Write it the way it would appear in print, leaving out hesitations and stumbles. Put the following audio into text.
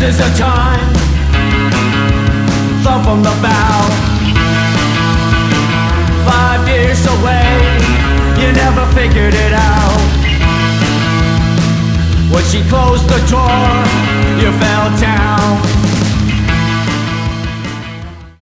is the time. Throw from the bow. 5 years away, you never figured it out. When she closed the door, you fell down.